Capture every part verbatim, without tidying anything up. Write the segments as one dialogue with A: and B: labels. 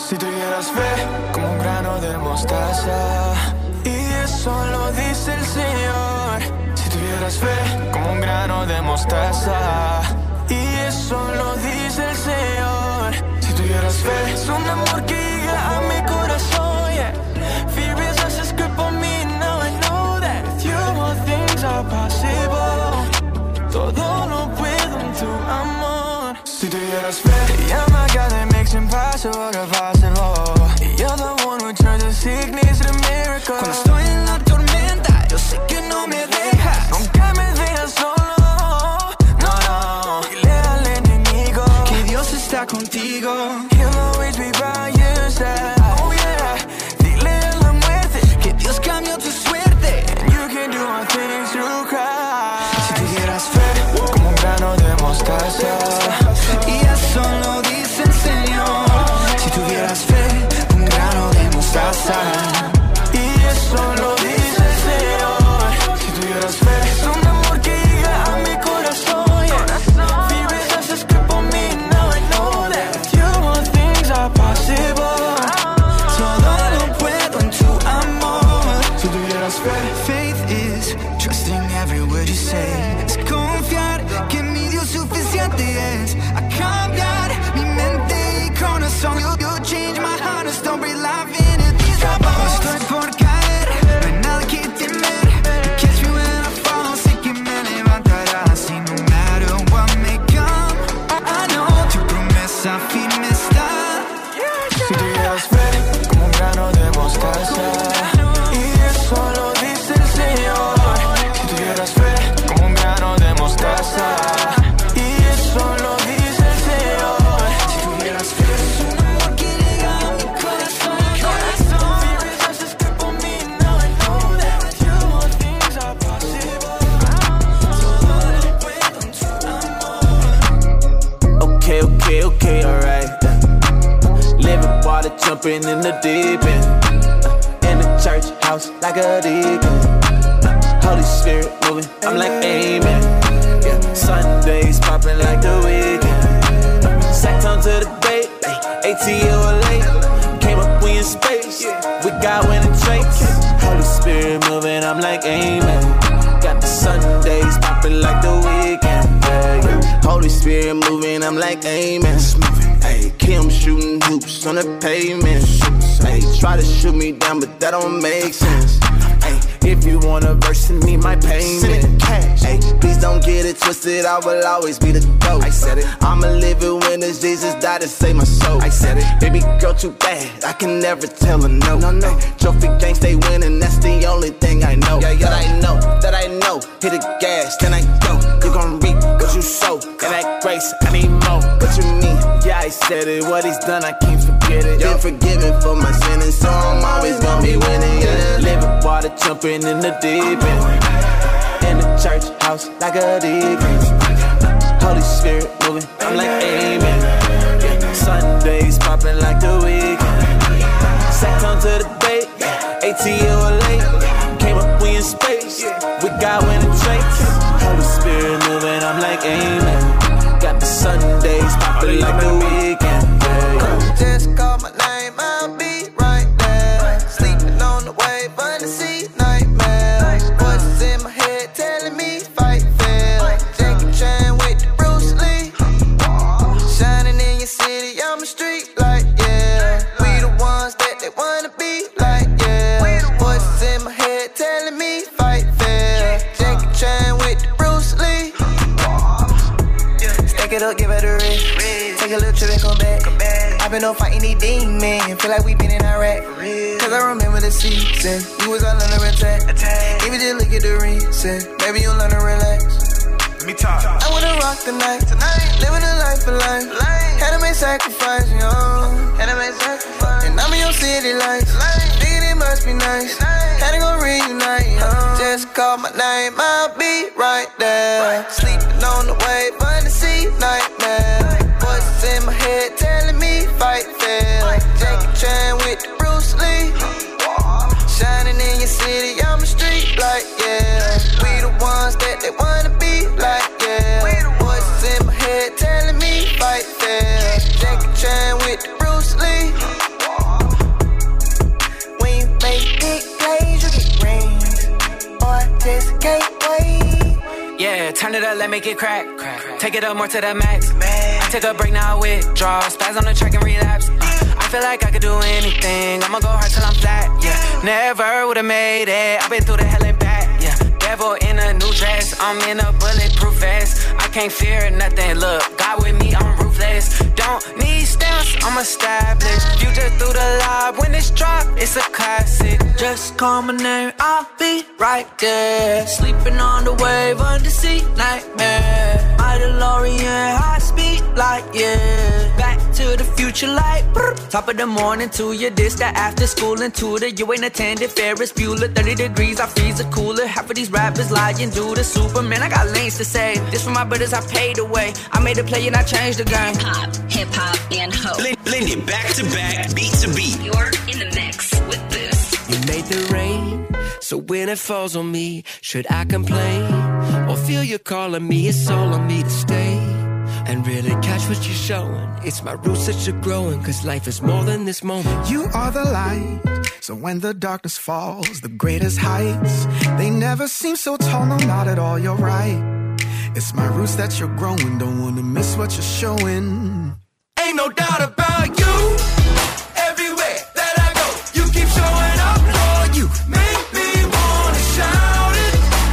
A: Si tuvieras fe como un grano de mostaza, y eso lo dice el Señor. Si tuvieras fe como un grano de mostaza, y eso lo dice el Señor. Si tuvieras fe, es un amor que llega a mi corazón, yeah. Fear is just a script on me, now I know that with you all things are possible. Todo lo puedo en tu amor. Si tuvieras fe, yeah, my God, that makes impossible to possible. You're the one who turns the sickness to miracle. Cuando estoy en la tormenta, yo sé que no me dejas. Nunca me dejas solo, no, no. Dile al enemigo que Dios está contigo. He'll always be by your side. Oh yeah, dile a la muerte que Dios cambió tu suerte. And you can do all things through Christ. Si tuvieras fe como un grano de mostaza, y eso lo dice el Señor. Si tuvieras fe, un grano de mostaza, y eso lo dice el Señor. Si tuvieras fe, es un amor que llega a mi corazón, yeah. Fear is just a script on me, now I know that with you all things are possible. Todo lo puedo en tu amor. Si tuvieras fe, faith is trusting every word you say. Es confiar que mi Dios suficiente es a cambiar mi mente y corazón. You, you change my heart and don't breathe life in it. Estoy por caer, no hay nada que temer. You catch me when I fall, sé que me levantarás. Y no matter what may come, I know tu promesa firme está. Si tuvieras fe como un grano de mostaza, y eso lo dice el Señor. Si tuvieras fe como un grano de mostaza, y eso lo dice el Señor. Si tuvieras fe, es un amor que llega a mi corazón. Fear is just a script on me, now I know that with you all things are possible. Todo lo puedo en tu amor.
B: Okay, okay, okay, alright. Living water, jumping in the deep end. In the church house like a deacon. Holy Spirit moving, I'm like amen. Yeah, Sundays popping like the weekend. Sacked on to the date, A T L late. Came up, we in space, we got winning traits. Holy Spirit moving, I'm like amen. Got the Sundays popping like the weekend. Yeah, yeah. Holy Spirit moving, I'm like amen. Hey, Kim shooting hoops on the pavement. Hey, try to shoot me down, but that don't make sense. Hey, if you want a verse in me, my payment. Hey, please don't get it twisted, I will always be the GOAT. I said it. I'm a living witness, Jesus died to save my soul. I said it. Baby girl too bad, I can never tell her no. No, no. Hey, trophy gang stay winning, that's the only thing I know. Yeah, yeah. That I know, that I know. Hit the gas, then I go. You gon' reap what you sow. And that grace, I need more. What you mean? Yeah, I said it. What he's done, I can't forget it. Been forgiven for my sin, and so I'm always gonna be winning. Yeah. Living water, jumping in the deep end. In the church house like a deacon. Holy Spirit moving, I'm like amen. Yeah. Sundays popping like the weekend. Sacked on to the date, A T L late. Came up, we in space, we got winning traits. Holy Spirit moving, I'm like amen. Got the Sundays popping like the weekend. Yeah, yeah.
C: Just call my name, I'll be right there. Sleeping on the wave, fantasy nightmare. Voices in my head telling me fight fair. Jackie Chan with the Bruce Lee. Shining in your city, I'm a street light, yeah. We the ones that they wanna be like, yeah. Voices in my head telling me fight fair. Jackie Chan with the Bruce Lee. Stack it up, give it a rest. Take a little trip and come back. I've been on fighting these demons. Feel like we been in Iraq. Cause I remember the season. You was all under attack. If you just look at the reason, maybe you'll learn to relax.
D: Let me talk.
C: I wanna rock the night. Tonight. Living a life of life. life. Had to make sacrifice, yo. Had to make sacrifice. And I'm in your city lights. Thinking it must be nice. nice. Had to go reunite, yo. Just call my name, I'll be right there. Right. Sleeping on the wave, fantasy nightmare. Voices in my head telling me fight fair. Right. Jackie Chan with the Bruce Lee. Shining in your city, I'm a street light, yeah. We the ones that they wanna be like, yeah. Voices in my head telling me fight fair. Jackie Chan with the Bruce Lee.
D: Turn it up, let me get crack. Take it up more to the max. I take a break now, withdraw. Spaz on the track and relapse. Uh, I feel like I could do anything. I'ma go hard till I'm flat, yeah. Never would've made it. I've been through the hell and back, yeah. Devil in a new dress. I'm in a bulletproof vest. I can't fear nothing. Look, God with me, I'm ruthless. Don't need stamps, I'm established. You just threw the lob. When it's dropped, it's a classic.
E: Just call my name, I'll be right there. Sleeping on the wave, undersea nightmare. My DeLorean, high speed light, yeah. Back to the future like brr. Top of the morning to your dish, that after school and tutor. You ain't attended Ferris Bueller. thirty degrees, I freeze a cooler. Half of these rappers lying, do the Superman. I got lanes to say. This for my brothers, I paid away. I made a play and I changed the game.
F: Pop, hip hop, and hope.
G: Blend, blend it back to back, beat to beat.
F: You're in the mix with Boost.
H: You made the rain, so when it falls on me, should I complain? Or feel you calling me, it's all on me to stay. And really catch what you're showing. It's my roots that you're growing, cause life is more than this moment.
I: You are the light, so when the darkness falls, the greatest heights, they never seem so tall, no, not at all, you're right. It's my roots that you're growing, don't wanna miss what you're showing.
H: Ain't no doubt about you. Everywhere that I go, you keep showing up, Lord. You make me wanna shout it.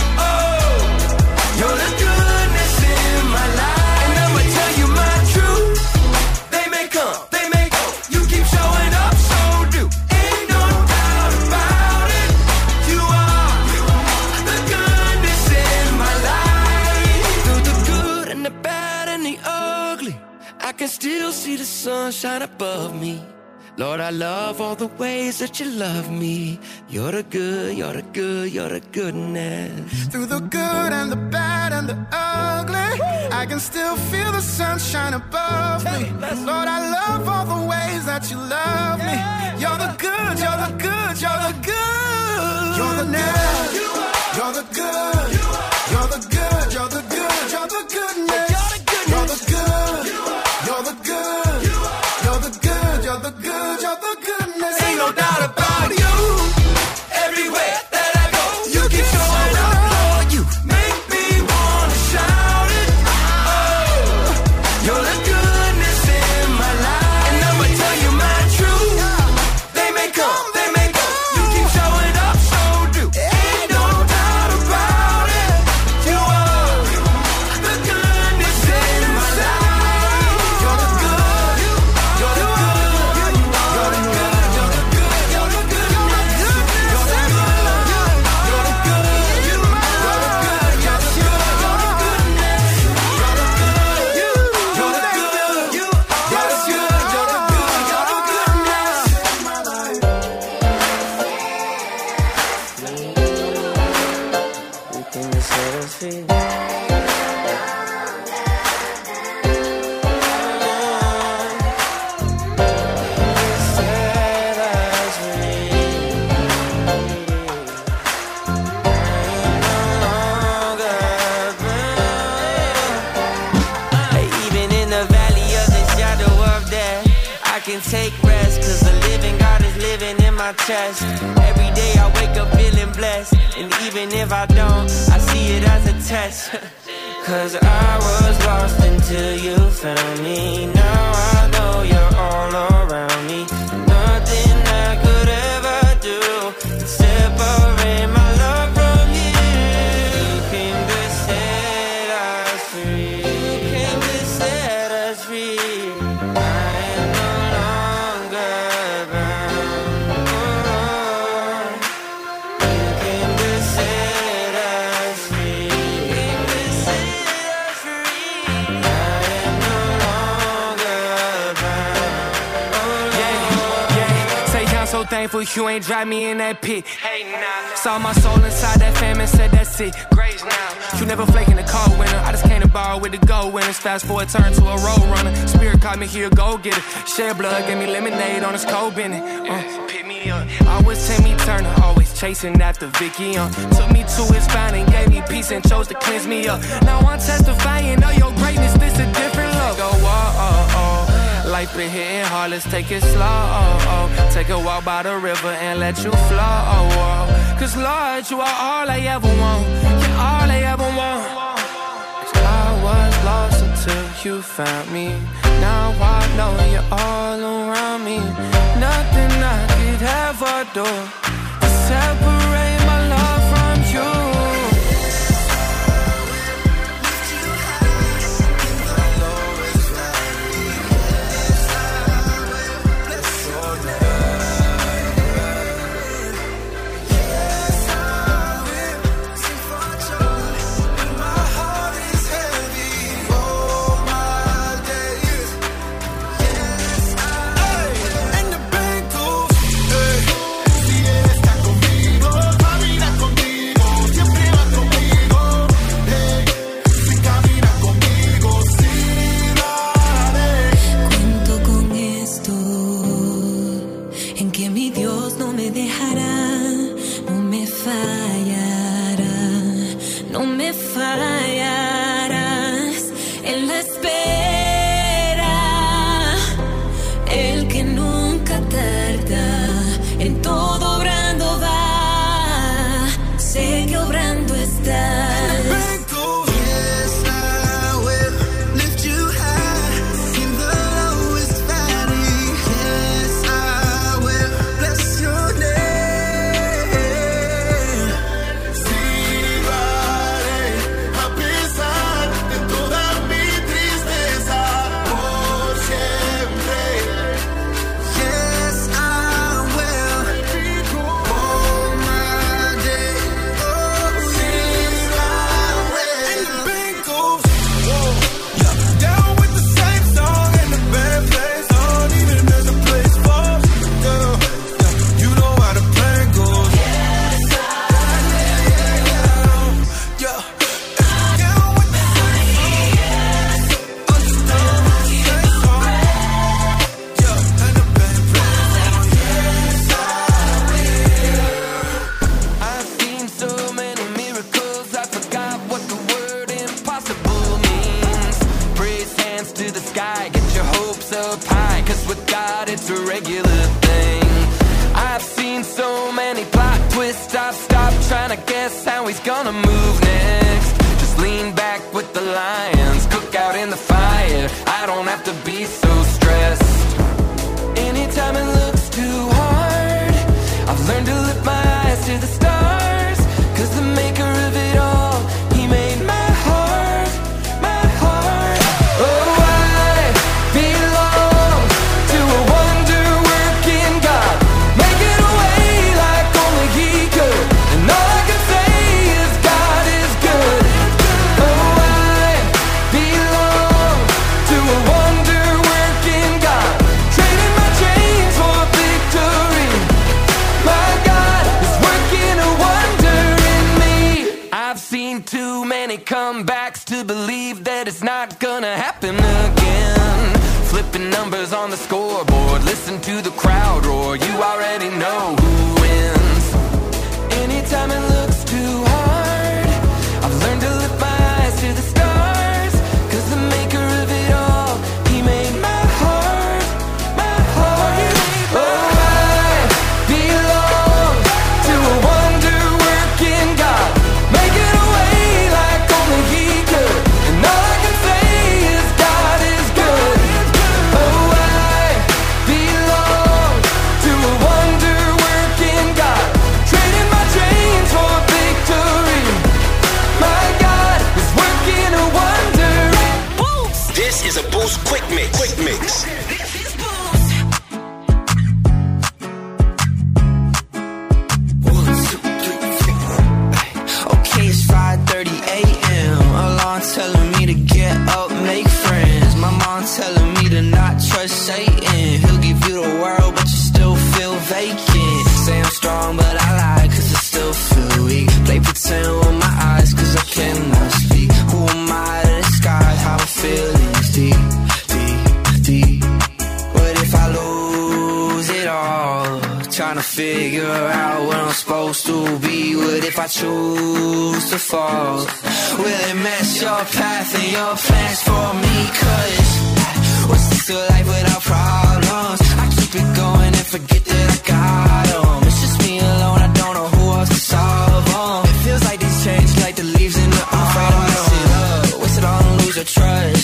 H: Oh, you're the goodness in my life. And I'ma tell you my truth. They may come, they may go. You keep showing up, so do. Ain't no doubt about it. You are, you are the goodness in my life. Through the good and the bad and the ugly, I can still see the sun shine above me. Lord, I love all the ways that you love me. You're the good, you're the good, you're the goodness.
I: Through the good and the bad and the ugly, I can still feel the sunshine above me. Lord, I love all the ways that you love me. You're the good, you're the good, you're the good. You're the good, you're the good, you're the good, you're the good, you're the goodness. You're the good, you're the good, you're the good, you're the good, you're the goodness.
H: Ain't no doubt about you. Everywhere that I go, you keep showing up, Lord. You make me wanna shout it. Oh, you're the goodness in my life. And I'ma tell you my truth. They may come, they may go. You keep showing up, so do. Ain't no doubt about it. You are the goodness in my life. You're the good, you're the good, you're the good, you're the good, you're the good, you're the good, you're the good, you're the good, you're the good, you're the goodness, you're the good, you're the good, you're the good, you're the good, you're the goodness.
D: Everything that set us free.
E: Even in the valley of the shadow of death, I can take rest, cause the living God is living in my chest. Every day I wake up feeling blessed, and even if I don't, I see it as a test. Cause I was lost until you found me. Now I know you're all around me. Nothing I could ever do can separate my love from you. You came to set us free. You came to set us free. I am no longer bound. Oh, you came to set us free. You came to set us free. I am no longer bound. Oh,
D: Yeah, yeah. Say I'm so thankful you ain't drive me in that pit. Hey, nah. Saw my soul inside that fam and said that's it. Grace now. You never flake in the cold winter. I just came to borrow with the gold winners. Fast forward, turn to a road runner. Spirit caught me here, go get it. Shed blood, gave me lemonade on this cold bennett. Uh, pick me up. Always Timmy Turner, always chasing after Vicky. Uh, took me to his spine and gave me peace and chose to cleanse me up. Now I'm testifying of your greatness. This a different look. Go, oh, oh, oh. Life been hitting hard, let's take it slow. Oh, oh. Take a walk by the river and let you flow. Oh, oh. Cause Lord, you are all I ever want. You're all I ever want. was lost until you found me. Now I know you're all around me. Nothing I could ever do to separate my love from you.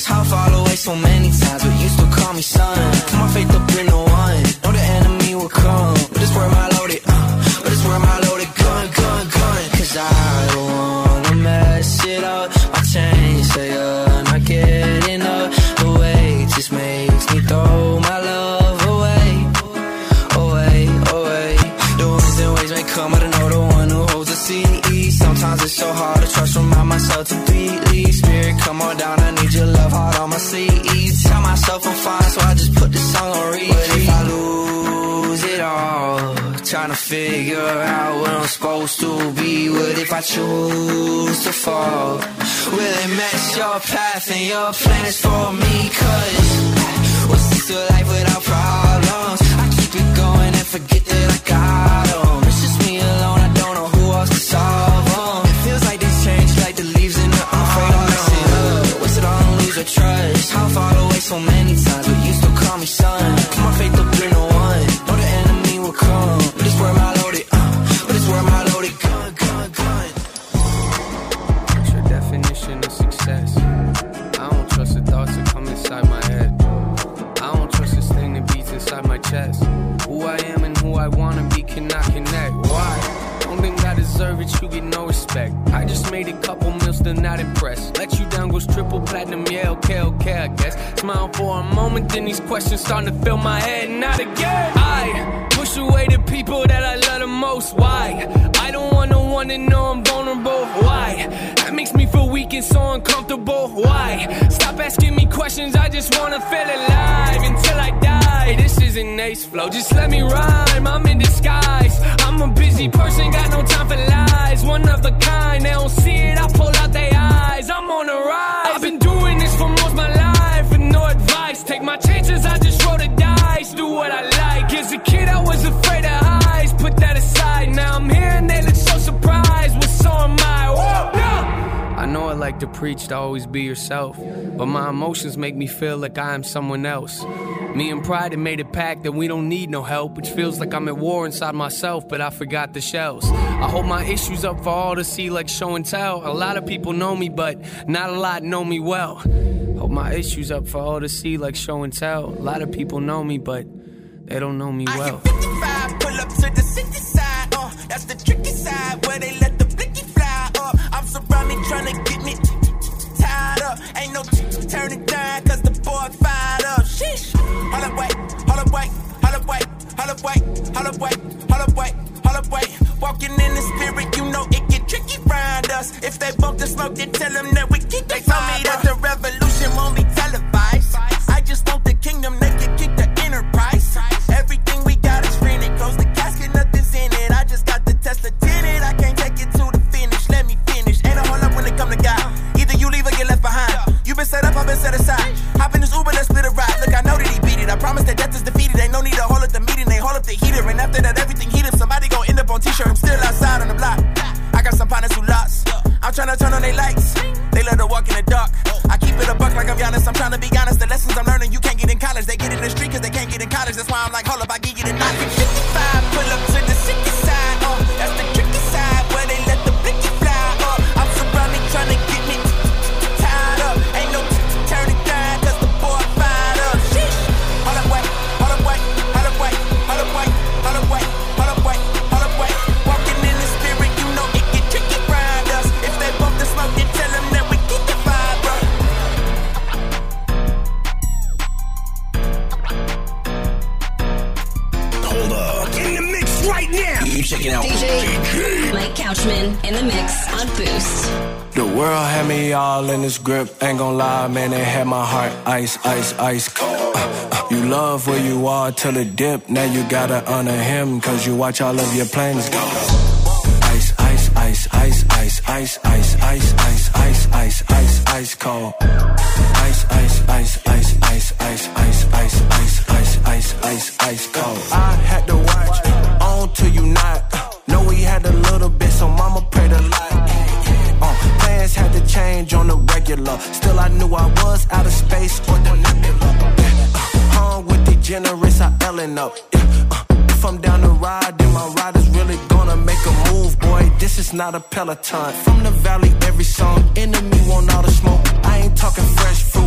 B: trust. How far away so many times, but you still call me son. Put my faith up in the one, know the enemy will come. But this where my loaded, uh, but this where my loaded gun, gun, gun. Cause I don't wanna mess it up. My chains say I'm not getting up. The weight just makes me throw my love away, away, away. The winds and waves may come, but I know the one who holds the sea. Sometimes it's so hard to trust, remind myself to completely. Spirit, come on down, I need your love hard on my sleeve. Tell myself I'm fine, so I just put this song on repeat. But if I lose it all, trying to figure out where I'm supposed to be. What if I choose to fall? Will it match your path and your plans for me? Cause what's this to life without problems? I keep it going and forget that I got them. It's just me alone, I don't know who else to solve them. It feels like this change, like the leaves in the I'm afraid to mess it up. What's it all and lose your trust? How far away so many times, but you still call me son. Put my faith up in the one, know the enemy will come. But it's where my loaded, uh, but it's where my loaded gun, gun, gun.
D: What's your definition of success? I don't trust the thoughts that come inside my head. I don't trust this thing that beats inside my chest. Who I am and who I wanna be cannot connect. Why? Don't think I deserve it, you get no respect. I just made a couple mils, still not impressed. Let you down goes triple platinum, yeah, okay, okay, I guess. Smile for a moment, then these questions starting to fill my head, not again. I push away the people that I love the most, why? I don't want no one to know I'm vulnerable, why? That makes me feel weak and so uncomfortable, why? Stop asking me questions, I just wanna feel alive until I die. This isn't ace flow, just let me rhyme, I'm in disguise. I'm a busy person, got no time for lies. One of a kind, they don't see it, I pull out their eyes. I'm on the rise, I've been doing this for most of my life with no advice. Take my chances, I just roll the dice, do what I like. As a kid I was afraid of highs, put that aside. Now I'm here and they look so surprised, well so am I. Whoa, yeah. I know I like to preach to always be yourself, but my emotions make me feel like I am someone else. Me and pride have made a pact that we don't need no help, which feels like I'm at war inside myself, but I forgot the shells. I hold my issues up for all to see like show and tell. A lot of people know me, but not a lot know me well. Hold my issues up for all to see like show and tell. A lot of people know me, but they don't know me well.
J: I hit fifty-five, pull up to the city side, uh, that's the tricky side where they let the blicky fly up. I'm surrounded trying to get me tied up. Ain't no turn it down, cause the boy fired up. Sheesh. Hold up, wait, hold up, wait, hold up, wait, hold up, wait, hold up, wait, hold up, wait, hold up, wait. Walking in the spirit, you know it get tricky round us. If they bump the smoke, then tell them that we keep the fire. They told me that the revolution won't be televised. I just want the kingdom, they can keep the enterprise. Everything we got is free, they close the casket, nothing's in it. I just got the Tesla tinted, I can't take it to the finish. Let me finish, ain't a hold up when it come to God. Either you leave or get left behind. You been set up, I've been set aside. Hop in this Uber, let's split a ride. Look, I know that he beat it. I promise that death is defeated. Ain't no need to hold up the meeting. They hold up the heater, and after that, everything heated. Somebody gon' end up on t-shirt. I'm still outside on the block. I got some partners who lost. I'm tryna turn on their lights. They love to walk in the dark. I keep it a buck like I'm Giannis. I'm tryna be honest. The lessons I'm learning, you can't get in college. They get in the street cause they can't get in college. That's why I'm like, hold up, I give you the knock. fifty-five, pull up to the city side. Uh, that's the tricky side where they let the blicky fly up. I'm surrounded tryna get me tied up. Ain't no turn it down cause the boy fired up. Sheesh. Hold up, wait, hold up, wait, hold up, wait, hold up, wait, hold up, wait, hold up, wait, hold up, wait. Walking in the spirit, you know it get tricky round us. If they bump the smoke, then tell them that we keep the fire, bro.
G: Hold up, in the mix right now. You checking out
F: D J Mike Couchman in the mix on Boost.
A: The world had me all in this grip. Ain't gon' lie, man, it had my heart ice, ice, ice cold. Uh, uh, you love where you are till it dip. Now you gotta honor him, cause you watch all of your plans go. Ice, ice, ice, ice, ice, ice, ice, ice, ice, ice, ice, ice, ice cold. Ice, ice, ice, ice, ice, ice, ice, ice, ice, ice, ice, ice, ice cold. I had to watch on till you not. Know we had a little bit, so mama prayed a lot. Uh, plans had to change on the regular. Still I knew I was out of space or the nebula. Uh, hung with the generous, I Ellen up. Yeah, uh, if I'm down the ride, then my ride is really gonna make a move, boy. This is not a Peloton. From the valley, every song, enemy want all the smoke. I ain't talking fresh fruit. He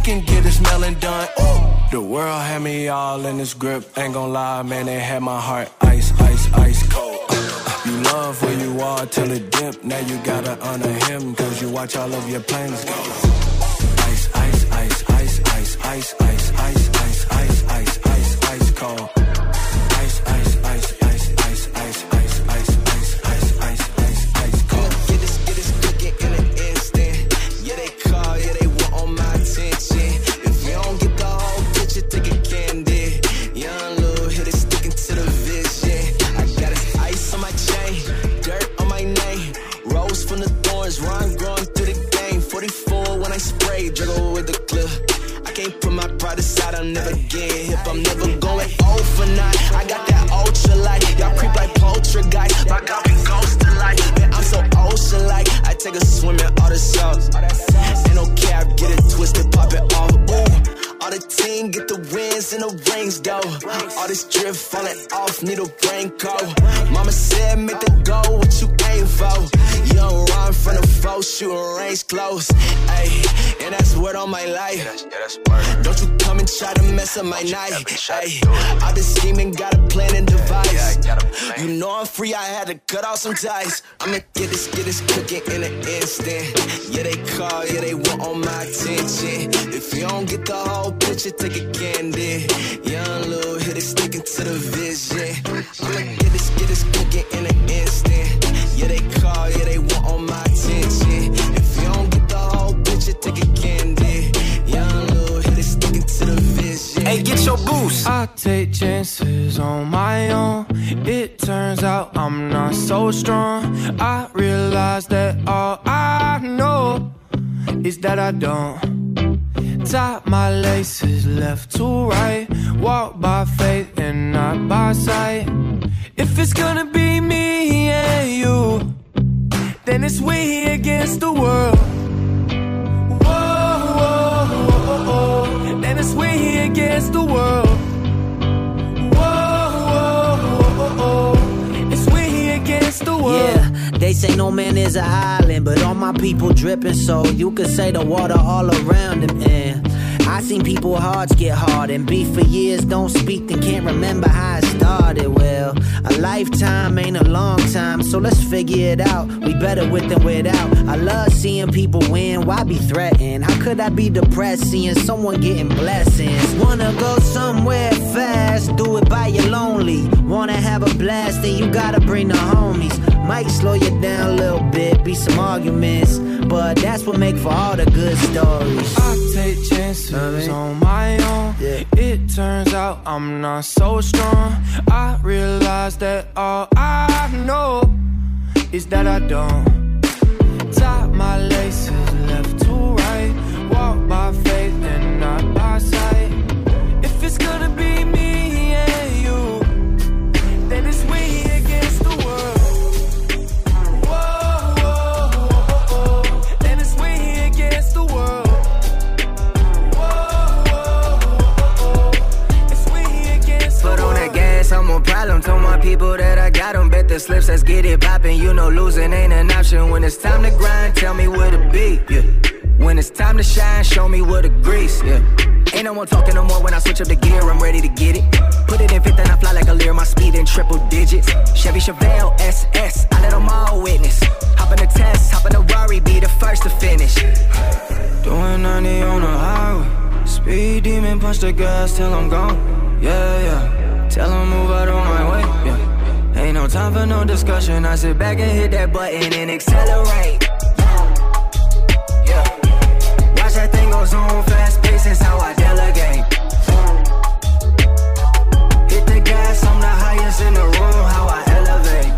D: can get this melon done. Ooh. The world had me all in this grip. Ain't gon' lie, man, they had my heart ice, ice, ice cold. Uh, you love where you are till it dip. Now you gotta honor him, cause you watch all of your plans go. Ice, ice, ice, ice, ice, ice, ice, ice, ice, ice, ice, ice, ice cold. Ice, ice, ice, ice, ice, ice, ice, ice, ice, ice, ice, ice, ice cold.
B: Get this, get this cooking in an instant. Yeah, they call, yeah, they want all my attention. If you don't get the whole picture, take a candy. Young little hitter sticking to the vision. I got this ice on my chain, dirt on my name. Rose from the thorns, rhyme growing through the game. forty-four when I spray, juggle with the clip. I can't put my pride aside, I'm never getting hip. I'm never going old for nine. I got that ultra light, y'all creep like poltergeist. My copy goes to life, man, I'm so ocean-like. I take a swim in all the sauce. Ain't no cap, get it twisted, pop it off. Ooh, all the team get the wins and the rings go. All this drip falling off, need a raincoat. Mama said make the goal what you aim for. You don't run from the foe, shooting range close. Ayy, and that's word on my life. Don't you come and try to mess up my night. Ayy, I've been scheming, got a plan and device. You know I'm free, I had to cut off some ties. I'ma get this, get this cooking in an instant. Yeah, they call, yeah, they want all my attention. If you don't get the whole picture, take a candy. Young little hitter sticking to the vision. I'ma get this, get this cooking in an instant. Yeah, they call, yeah, they want all my attention. If you don't get the whole picture, take a candy. Young little hitter sticking to the vision.
D: Hey, get your boost.
K: I take chances on my own. It turns out I'm not so strong. I realize that all I know is that I don't tie my laces left to right. Walk by faith and not by sight. If it's gonna be me and you, then it's we against the world. Whoa, whoa, whoa, whoa. Then it's we against the world. Whoa, whoa, whoa, whoa. It's we against the world.
L: Yeah, they say no man is an island, but all my people dripping, so you could say the water all around them. And I seen people hearts get hard and beef for years, don't speak, then can't remember how it started. Well, a lifetime ain't a long time, so let's figure it out. We better with than without. I love seeing people win, why be threatened? How could I be depressed seeing someone getting blessings? Wanna go somewhere fast, do it by your lonely. Wanna have a blast, then you gotta bring the homies. Might slow you down a little bit, be some arguments, but that's what make for all the good stories.
K: I take chances on my own. Yeah. It turns out I'm not so strong. I realize that all I know is that I don't tie my laces left to right. Walk by faith and not by sight. If it's gonna be me and you, then it's we against the world.
M: I'm a problem, told my people that I got them. Bet the slips, let's get it poppin'. You know losing ain't an option. When it's time to grind, tell me where to be, yeah. When it's time to shine, show me where to grease, yeah. Ain't no more talking no more when I switch up the gear, I'm ready to get it. Put it in fifth and I fly like a Lear, my speed in triple digits. Chevy Chevelle, S S, I let them all witness. Hop in the test, hop in the Rari, be the first to finish.
K: Doing ninety on the highway, speed demon, punch the gas till I'm gone, yeah, yeah. Tell them move out of my way, yeah. Ain't no time for no discussion. I sit back and hit that button and accelerate. Yeah. Watch that thing go zoom fast pace, is how I delegate. Hit the gas, I'm the highest in the room, how I elevate.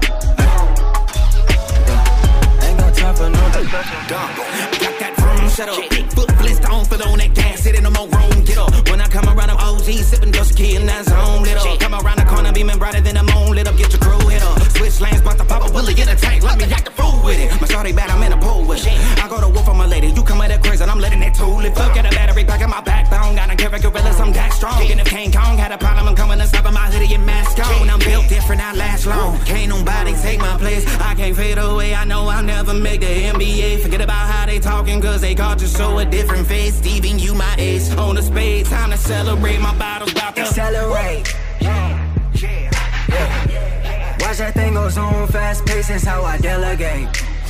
K: Yeah. Ain't got time for no discussion.
J: Got that room set up, big foot blist on, fill on that gas, sit in the more room, get up. When I come around, I'm O G, sipping just key and that's home lit up. Come around the corner, beaming brighter than the moon lit up, get your crew hit up. Switch lanes, bought the pop, Willie in a tank, let me act the fool with it. My shorty bad, I'm in a pool with it. I go to war for my lady, you come at that crazy, and I'm letting that tool lift up. Get a battery back in my backbone, got a carry gorillas, I'm that strong. And if King Kong had a problem, I'm coming to stop him, my hoodie and mask on. I'm built different, I last long. Can't nobody take my place, I can't fade away, I know I'll never make the N B A. Forget about how they
N: talking cause they caught you show a different face. Steven, you my ace on the spade. Time to celebrate, my bottle's about to
M: accelerate. Yeah, yeah, yeah. Watch that thing goes on fast pace, is how I delegate.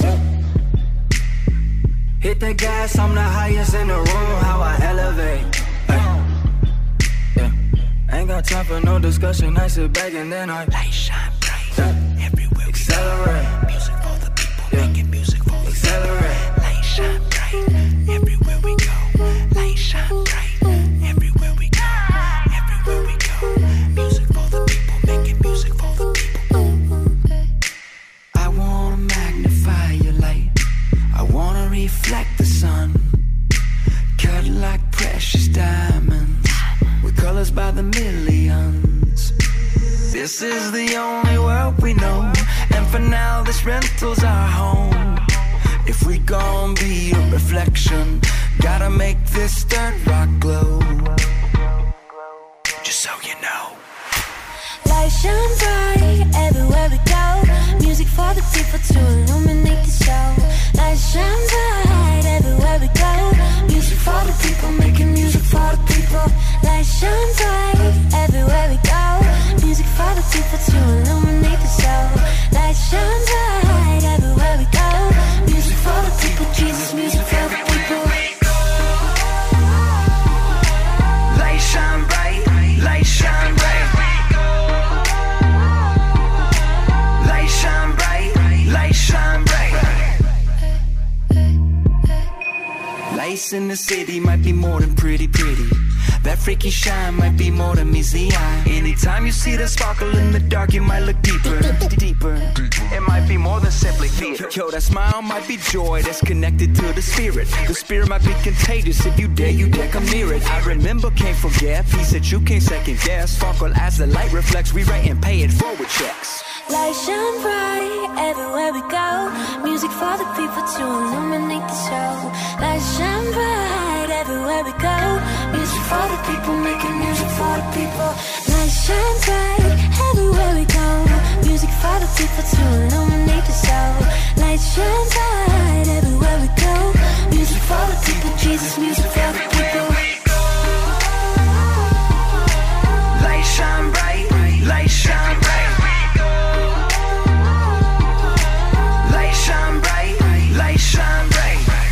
M: Hit the gas, I'm the highest in the room, how I elevate. Hey. Yeah. Ain't got time for no discussion, I sit back and then I light shine bright. Yeah. Everywhere accelerate. Music for the people, yeah. Making music for the accelerate. People. Light shine bright. Everywhere we go. Light shine bright. Everywhere we go. Everywhere we go. Music for the people, making music for the people. I wanna magnify your light. I wanna reflect the sun, cut like precious diamonds, with colors by the millions. This is the only world we know, and for now this rental's our home. If we gon' be a reflection, gotta make this third rock glow. Just so you know.
O: Light shine bright everywhere we go. Music for the people to illuminate the show. Light shine bright everywhere we go. Music for the people, making music for the people. Light shine bright everywhere we go. Music for the people to illuminate the show. Light shine bright everywhere we go. Music for the people, Jesus, music for the people.
M: Light shine bright, light shine bright. Light shine bright, light shine bright. Lights in the city might be more than pretty, pretty. That freaky shine might be more than meets the eye. Anytime you see the sparkle in the dark, you might look deeper, deeper. It might be more than simply theater. Yo, that smile might be joy that's connected to the spirit. The spirit might be contagious. If you dare, you dare come near it. I remember, can't forget. Peace that you can't second guess. Sparkle as the light reflects. We write and pay it forward checks.
O: Light shine bright everywhere we go. Music for the people to illuminate the show. Light shine bright everywhere we go. Music for the people, making music for the people. Light shine bright everywhere we go. Music for the people to illuminate the show. Light shine bright everywhere we go. Music for the people, Jesus, music for the people.
M: Light shine bright, light shine bright. Light shine bright, light shine bright.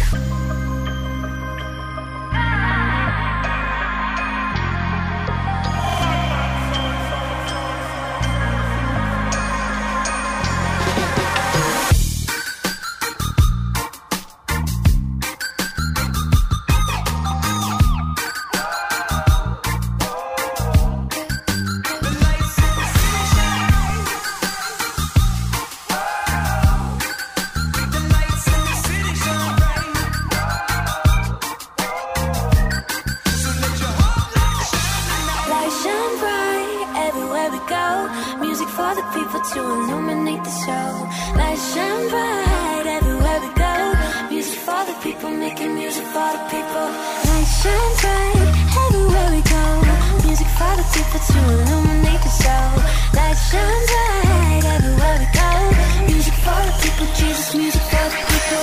O: To illuminate the show. Light shine bright everywhere we go. Music for the people, making music for the people. Light shine bright everywhere we go. Music for the people to illuminate the show. Light shine bright everywhere we go. Music for the people, Jesus, music for the people.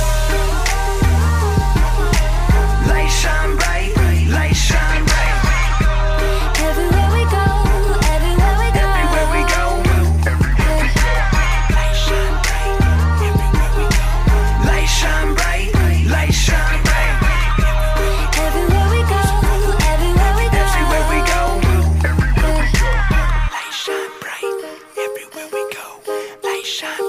M: Light shine bright, light shine bright.
O: Everywhere we go, everywhere we go.
M: Everywhere we go. Shine bright, light shine bright.
O: Everywhere we go, everywhere we go.
M: Everywhere we go. Everywhere we go. Light shine bright. Everywhere we go. Light shine bright.